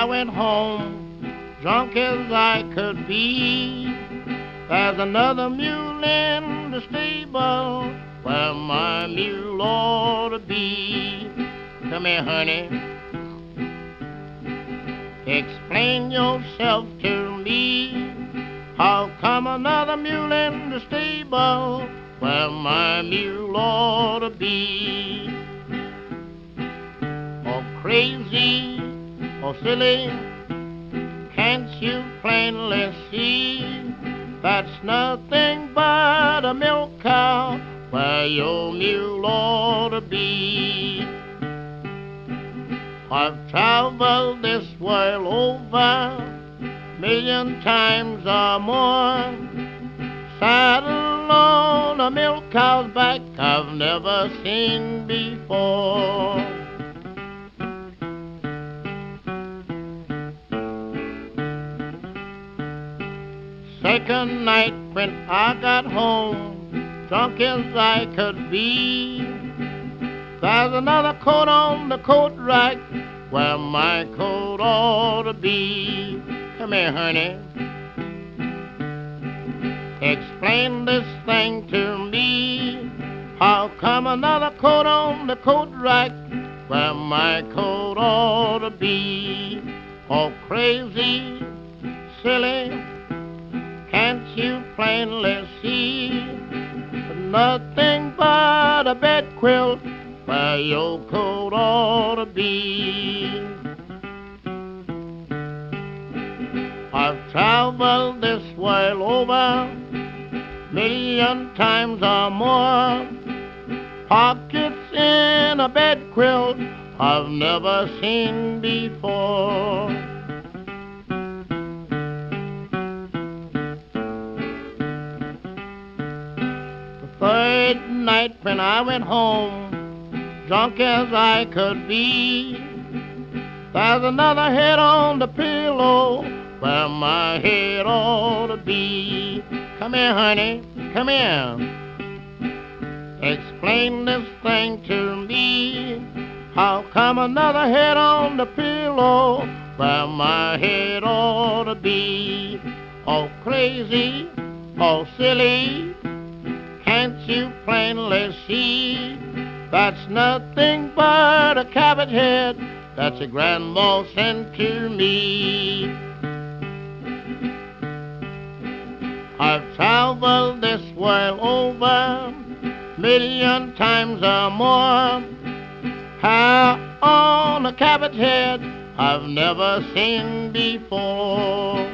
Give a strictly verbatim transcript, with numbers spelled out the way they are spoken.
I went home, drunk as I could be. There's another mule in the stable where my mule ought to be. Come here, honey, explain yourself to me. How come another mule in the stable where my mule ought to be? Oh, crazy, oh, silly, can't you plainly see? That's nothing but a milk cow where your mule ought to be. I've traveled this world over million times or more, saddle on a milk cow's back I've never seen before. Second night when I got home, drunk as I could be, there's another coat on the coat rack where my coat ought to be. Come here, honey, explain this thing to me. How come another coat on the coat rack where my coat ought to be? Oh, crazy, silly, can't you plainly see? Nothing but a bed quilt where your coat ought to be. I've traveled this world over million times or more, pockets in a bed quilt I've never seen before. The third night when I went home, drunk as I could be, there's another head on the pillow where my head ought to be. Come here, honey, come here, explain this thing to me. How come another head on the pillow where my head ought to be? Oh, crazy, oh, silly, can't you plainly see? That's nothing but a cabbage head that your grandma sent to me. I've traveled this world over million times or more, hair on a cabbage head I've never seen before.